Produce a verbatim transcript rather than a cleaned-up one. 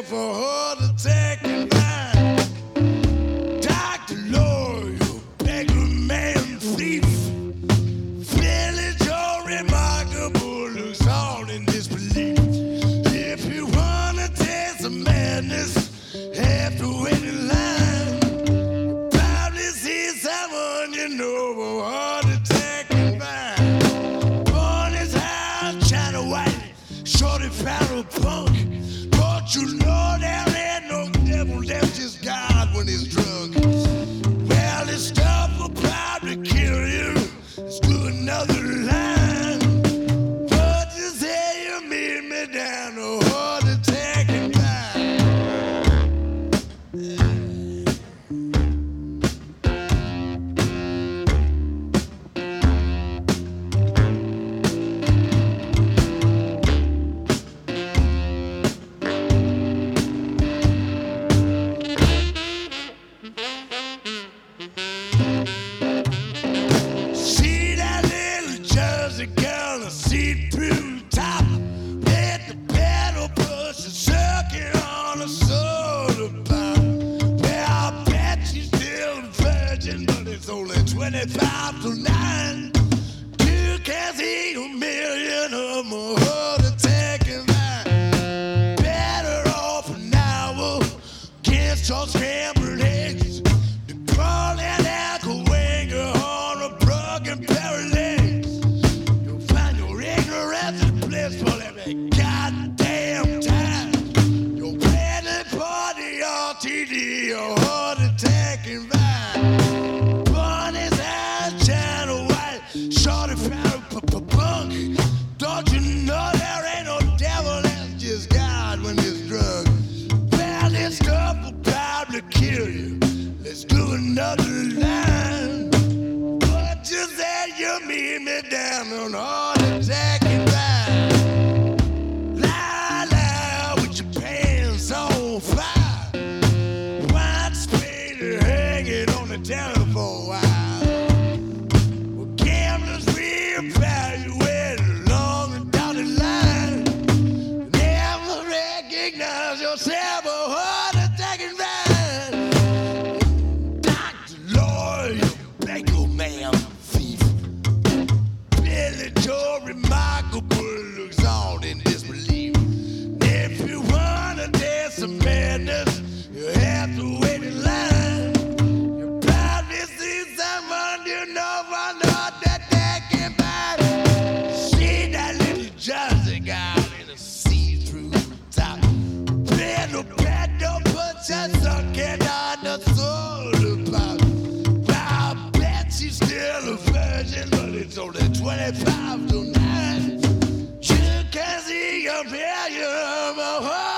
have a heart attack and die. Doctor Lawyer, beggar man, thief. Village all remarkable, looks all in disbelief. If you wanna taste the madness, have to wait in line. You probably see someone you know with a heart attack and die. Born his house, China white, shorty feral punk. Don't you know there ain't no devil, that's just God when he's drunk. Well, this stuff will probably kill you. Let's do another line. But you say you meet me down a heart attack and die. See that little Jersey girl, a see-through top. Let the pedal push and sucking on a soda pop. Well, I bet she's still a virgin, but it's only twenty-five to nine. You can see a million of my heart attack and die. Better off an hour against your scrambled eggs. The crawling ankle winger on a broken pair of legs. You'll find your ignorance in place for every goddamn time. You're planning for the R T D, a heart attack and die. Born his eyes, China white, shorty feral punk. Don't you know there ain't no devil, that's just God when he's drunk. Well, this stuff will probably kill you. Let's do another line. But you said you meet me down on heart attack and die. Lie, lie with your pants on fire. White spade hanging on the telephone wire. Well, gamblers reevaluate along the dotted line. Never recognize yourself a heart attack and die. Doctor Lawyer, beggar man, thief. Billy Joe, remarkable, looks all in disbelief. If you wanna dance some madness, you have to wait in line. You probably see someone you know for not that they can buy. See that little Jersey girl in a see-through top. Pedal, pedal, put your sucking on the soda pop. I bet she's still a virgin, but it's only twenty-five to nine. You can see a million of my heart.